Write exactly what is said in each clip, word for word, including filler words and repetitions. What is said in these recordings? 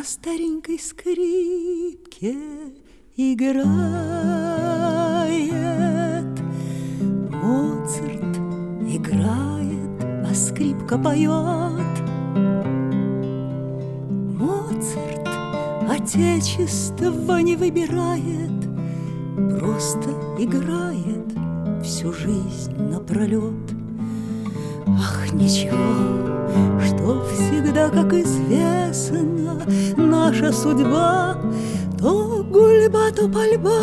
на старенькой скрипке играет. Моцарт играет, а скрипка поет. Моцарт отечество не выбирает, просто играет всю жизнь напролет. Ах, ничего, что всегда, как известно, наша судьба то гульба, то пальба.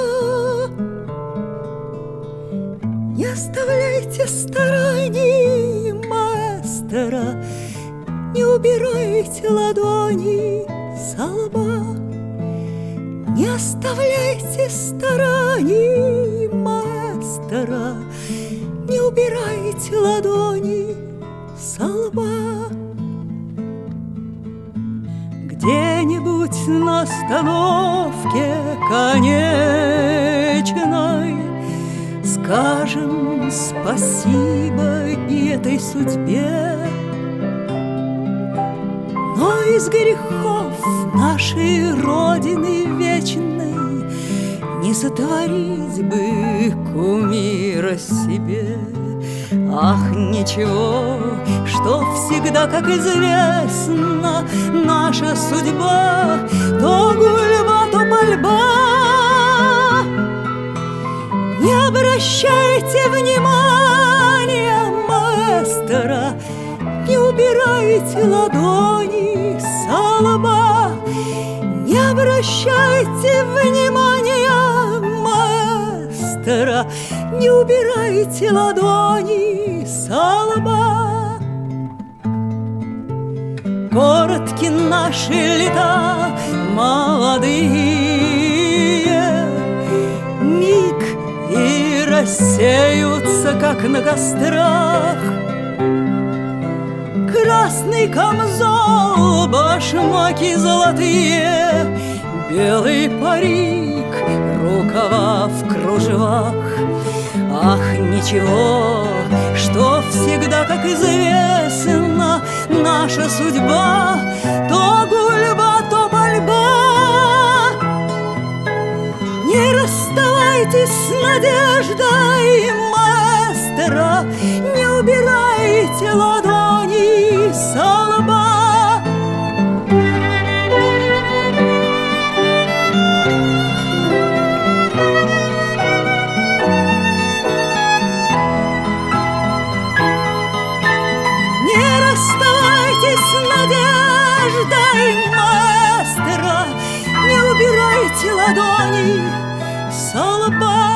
Не оставляйте стараний мастера, не убирайте ладони со лба. Не оставляйте стараний мастера, не убирайте ладони со лба. Где-нибудь на остановке конечной скажем спасибо и этой судьбе. Но из грехов нашей Родины вечной не сотворить бы кумира себе. Ах, ничего, что всегда, как известно, наша судьба то гульба, то пальба. Не обращайте внимания мастера, не убирайте ладони со лба. Не обращайте внимания мастера, не убирайте ладони со лба. Коротки наши лета молодые, миг и рассеются, как на кострах. Красный камзол, башмаки золотые, белый парик, рукава в кружевах. Ах, ничего, что всегда, как известно, наша судьба то гульба, то пальба. Не расставайтесь с надеждой мастера, не убирайте ладони со лба. Не расставайтесь с надеждой мастера, не убирайте ладони со лба.